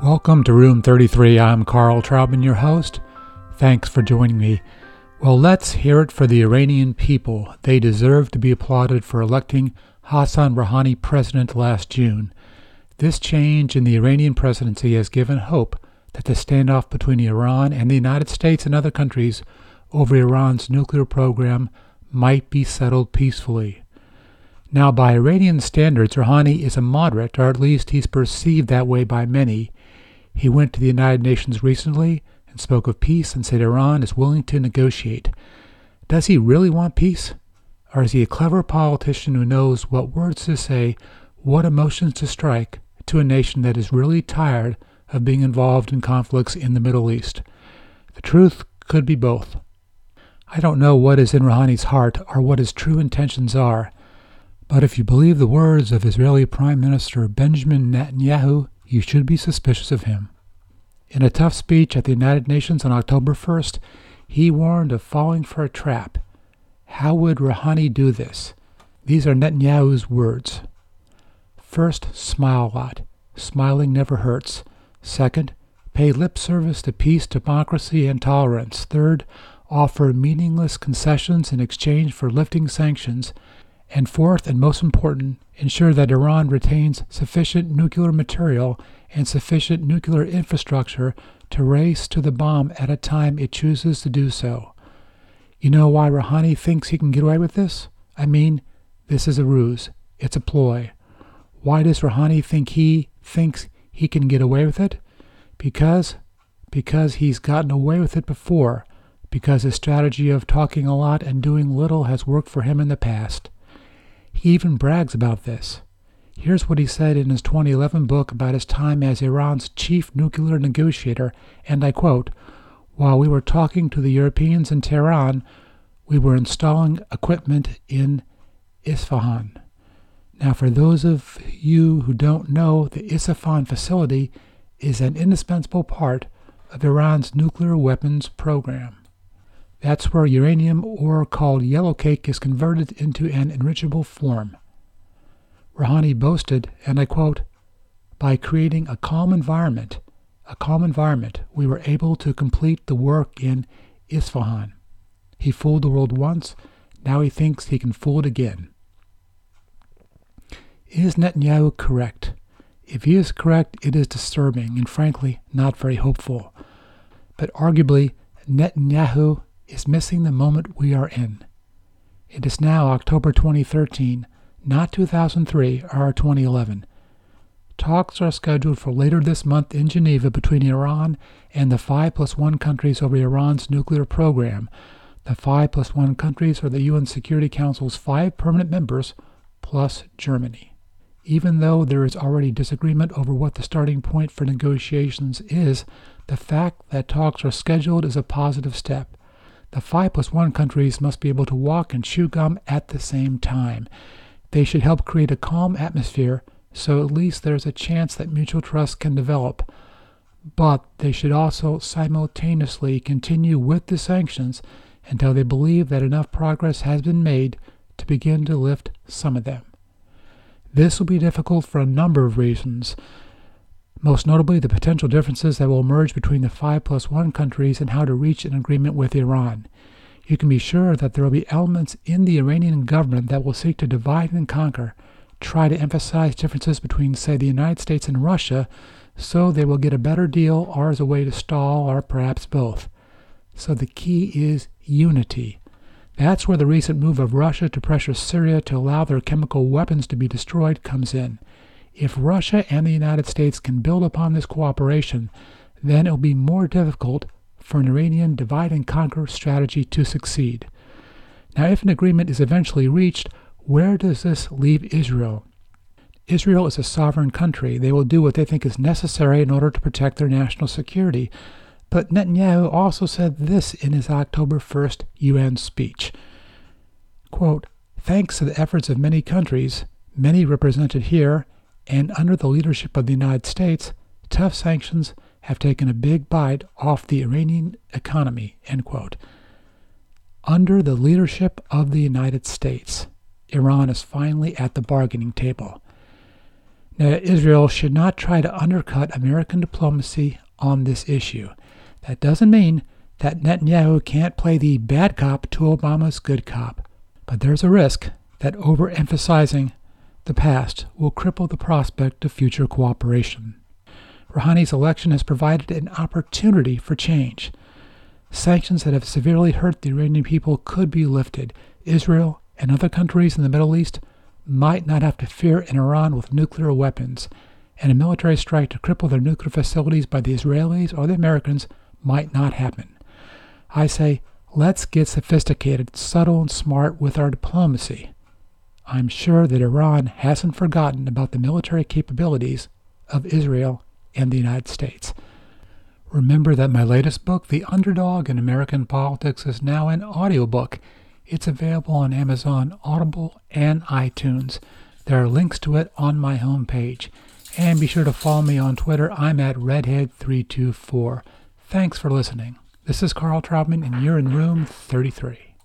Welcome to Room 33. I'm Carl Traubman, your host. Thanks for joining me. Well, let's hear it for the Iranian people. They deserve to be applauded for electing Hassan Rouhani president last June. This change in the Iranian presidency has given hope that the standoff between Iran and the United States and other countries over Iran's nuclear program might be settled peacefully. Now, by Iranian standards, Rouhani is a moderate, or at least he's perceived that way by many. He went to the United Nations recently and spoke of peace and said Iran is willing to negotiate. Does he really want peace? Or is he a clever politician who knows what words to say, what emotions to strike to a nation that is really tired of being involved in conflicts in the Middle East? The truth could be both. I don't know what is in Rouhani's heart or what his true intentions are, but if you believe the words of Israeli Prime Minister Benjamin Netanyahu, you should be suspicious of him. In a tough speech at the United Nations on October 1st, he warned of falling for a trap. How would Rouhani do this? These are Netanyahu's words. First, smile a lot. Smiling never hurts. Second, pay lip service to peace, democracy, and tolerance. Third, offer meaningless concessions in exchange for lifting sanctions. And fourth, and most important, ensure that Iran retains sufficient nuclear material and sufficient nuclear infrastructure to race to the bomb at a time it chooses to do so. You know why Rouhani thinks he can get away with this? I mean, this is a ruse. It's a ploy. Why does Rouhani think he thinks he can get away with it? Because he's gotten away with it before. Because his strategy of talking a lot and doing little has worked for him in the past. He even brags about this. Here's what he said in his 2011 book about his time as Iran's chief nuclear negotiator, and I quote, "While we were talking to the Europeans in Tehran, we were installing equipment in Isfahan." Now, for those of you who don't know, the Isfahan facility is an indispensable part of Iran's nuclear weapons program. That's where uranium ore called yellowcake is converted into an enrichable form. Rouhani boasted, and I quote, "By creating a calm environment, we were able to complete the work in Isfahan. He fooled the world once, now he thinks he can fool it again." Is Netanyahu correct? If he is correct, it is disturbing and frankly not very hopeful. But arguably, Netanyahu is missing the moment we are in. It is now October 2013, not 2003 or 2011. Talks are scheduled for later this month in Geneva between Iran and the 5+1 countries over Iran's nuclear program. The 5+1 countries are the UN Security Council's 5 permanent members, plus Germany. Even though there is already disagreement over what the starting point for negotiations is, the fact that talks are scheduled is a positive step. The 5+1 countries must be able to walk and chew gum at the same time. They should help create a calm atmosphere so at least there's a chance that mutual trust can develop. But they should also simultaneously continue with the sanctions until they believe that enough progress has been made to begin to lift some of them. This will be difficult for a number of reasons. Most notably, the potential differences that will emerge between the 5+1 countries and how to reach an agreement with Iran. You can be sure that there will be elements in the Iranian government that will seek to divide and conquer, try to emphasize differences between, say, the United States and Russia, so they will get a better deal or as a way to stall, or perhaps both. So the key is unity. That's where the recent move of Russia to pressure Syria to allow their chemical weapons to be destroyed comes in. If Russia and the United States can build upon this cooperation, then it will be more difficult for an Iranian divide-and-conquer strategy to succeed. Now, if an agreement is eventually reached, where does this leave Israel? Israel is a sovereign country. They will do what they think is necessary in order to protect their national security. But Netanyahu also said this in his October 1st UN speech. Quote, "Thanks to the efforts of many countries, many represented here, and under the leadership of the United States, tough sanctions have taken a big bite off the Iranian economy," end quote. Under the leadership of the United States, Iran is finally at the bargaining table. Now, Israel should not try to undercut American diplomacy on this issue. That doesn't mean that Netanyahu can't play the bad cop to Obama's good cop. But there's a risk that overemphasizing the past will cripple the prospect of future cooperation. Rouhani's election has provided an opportunity for change. Sanctions that have severely hurt the Iranian people could be lifted. Israel and other countries in the Middle East might not have to fear an Iran with nuclear weapons, and a military strike to cripple their nuclear facilities by the Israelis or the Americans might not happen. I say, let's get sophisticated, subtle, and smart with our diplomacy. I'm sure that Iran hasn't forgotten about the military capabilities of Israel and the United States. Remember that my latest book, The Underdog in American Politics, is now an audiobook. It's available on Amazon, Audible, and iTunes. There are links to it on my homepage. And be sure to follow me on Twitter. I'm at Redhead324. Thanks for listening. This is Carl Traubman, and you're in room 33.